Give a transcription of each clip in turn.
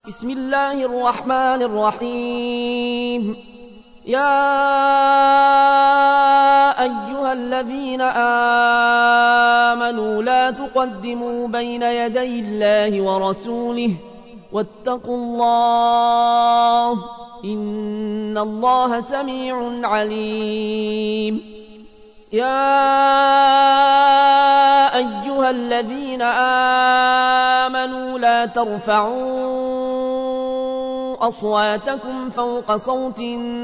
بسم الله الرحمن الرحيم. يا أيها الذين آمنوا لا تقدموا بين يدي الله ورسوله واتقوا الله إن الله سميع عليم. يا أيها الذين آمنوا لا ترفعوا أصواتكم فوق صوت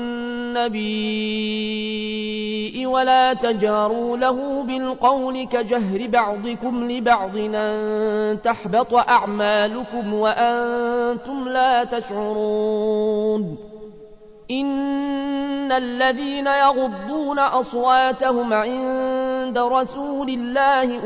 النبي ولا تجهروا له بالقول كجهر بعضكم لبعض أن تحبط أعمالكم وأنتم لا تشعرون. إن الذين يغضون أصواتهم عند رسول الله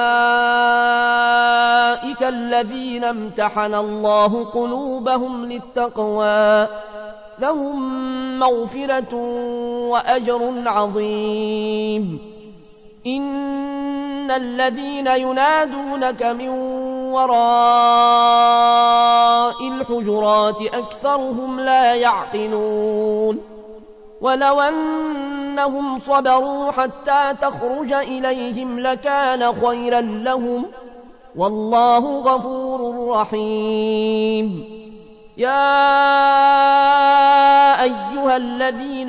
أولئك الذين امتحن الله قلوبهم للتقوى لهم مغفرة وأجر عظيم. إن الذين ينادونك من وراء الحجرات أكثرهم لا يعقلون. ولو أنهم صبروا حتى تخرج إليهم لكان خيرا لهم والله غفور رحيم. يا أيها الذين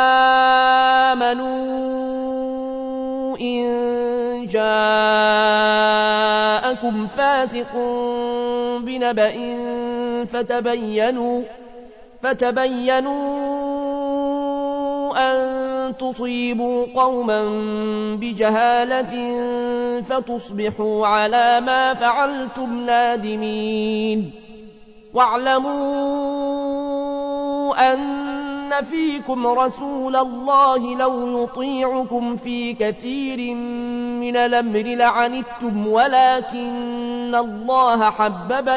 آمنوا إن جاءكم فاسق بنبأ فتبينوا أن تصيبوا قوما بجهالة فتصبحوا على ما فعلتم نادمين. واعلموا أن فيكم رسول الله لو يطيعكم في كثير من الأمر لعنتم ولكن الله حبب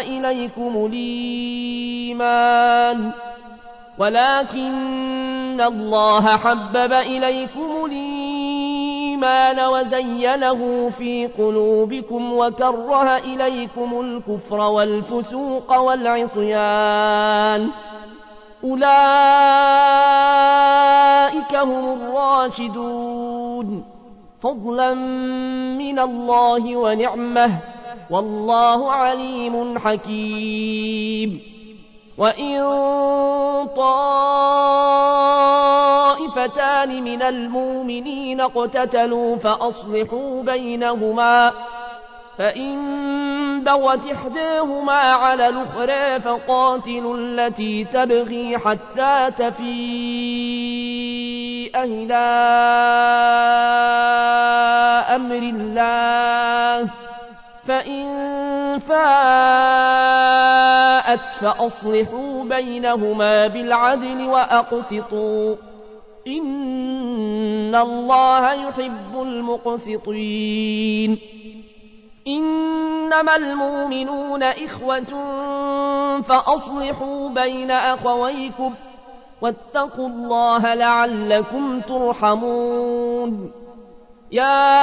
إليكم الإيمان وزينه في قلوبكم وكره إليكم الكفر والفسوق والعصيان أولئك هم الراشدون فضلا من الله ونعمه والله عليم حكيم. وإن طائفتان من المؤمنين اقتتلوا فأصلحوا بينهما فإن بغت إحداهما على الأخرى فقاتلوا التي تبغي حتى تفيء إلى أمر الله فإن فاءت فأصلحوا بينهما بالعدل وأقسطوا إن الله يحب المقسطين. إنما المؤمنون إخوة فأصلحوا بين أخويكم واتقوا الله لعلكم ترحمون. يا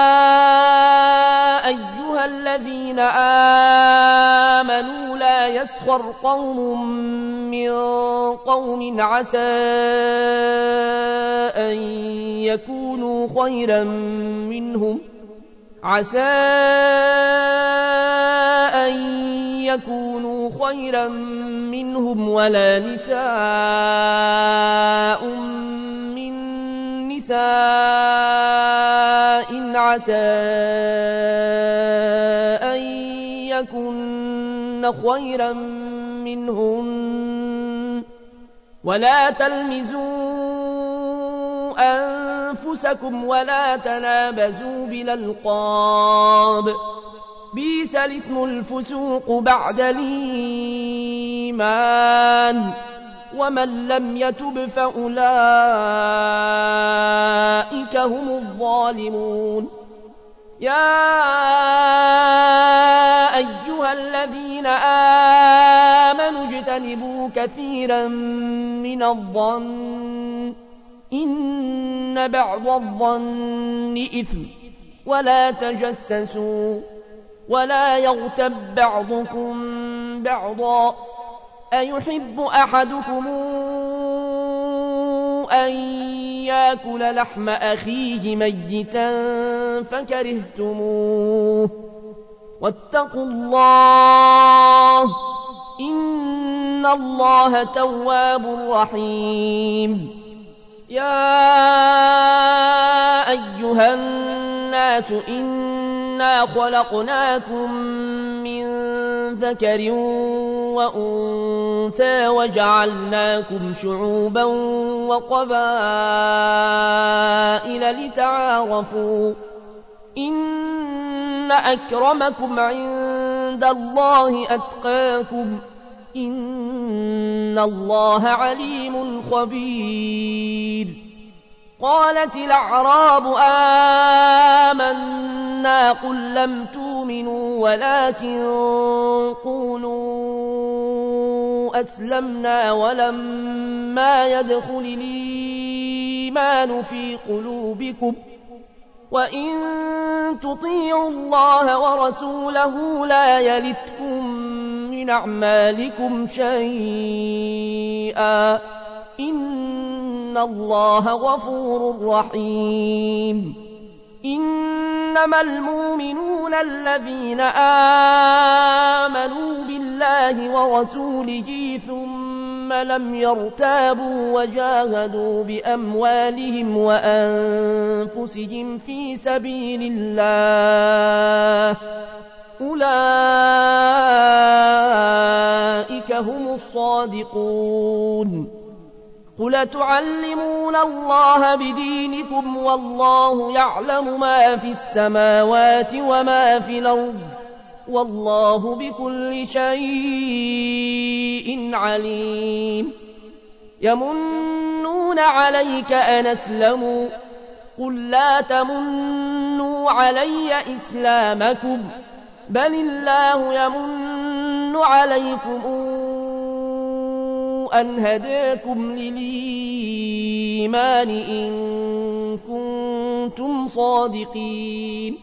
أيها الذين آمنوا لا يسخر قوم من قوم عسى أن يكونوا خيرا منهم ولا نساء من نساء عسى أن يكن خيرا منهم ولا تلمزوا أنفسكم ولا تنابزوا بالألقاب بئس الاسم الفسوق بعد الإيمان ومن لم يتب فأولئك هم الظالمون. يا أيها الذين آمنوا اجتنبوا كثيرا من الظن إن بعض الظن إثم ولا تجسسوا ولا يغتب بعضكم بعضا أيحب أحدكم أن يأكل لحم أخيه ميتا فكرهتموه واتقوا الله إن الله تواب رحيم يا أيها الناس إنا خلقناكم من ذكر وأنثى وجعلناكم شعوبا وقبائل لتعارفوا إن أكرمكم عند الله أتقاكم إن الله عليم خبير قالت الأعراب آمنا قل لم تؤمنوا ولكن قولوا أسلمنا ولما يدخل الإيمان في قلوبكم وإن تطيعوا الله ورسوله لا يلتكم من أعمالكم شيئا إن الله غفور رحيم إنما المؤمنون الذين آمنوا بالله ورسوله ثم لم يرتابوا وجاهدوا بأموالهم وأنفسهم في سبيل الله أولئك هم الصادقون قل تعلمون الله بدينكم والله يعلم ما في السماوات وما في الأرض والله بكل شيء عليم يمنون عليك أن أسلموا قل لا تمنوا علي إسلامكم بل الله يمن عليكم أن هداكم للإيمان إن كنتم صادقين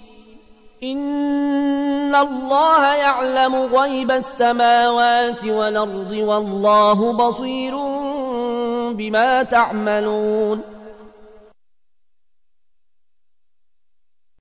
إن الله يعلم غيب السماوات والأرض والله بصير بما تعملون